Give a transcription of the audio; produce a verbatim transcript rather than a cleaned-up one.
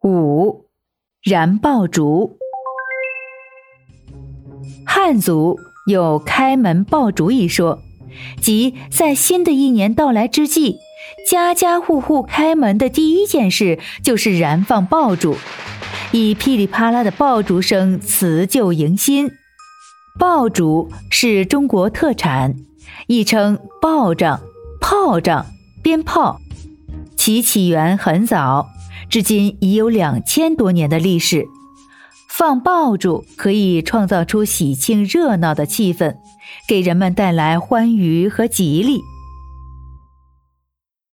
五、燃爆竹。汉族有开门爆竹一说，即在新的一年到来之际，家家户户开门的第一件事就是燃放爆竹，以噼里啪啦的爆竹声辞旧迎新。爆竹是中国特产，亦称爆仗、炮仗、鞭炮，其起源很早，至今已有两千多年的历史。放爆竹可以创造出喜庆热闹的气氛，给人们带来欢愉和吉利。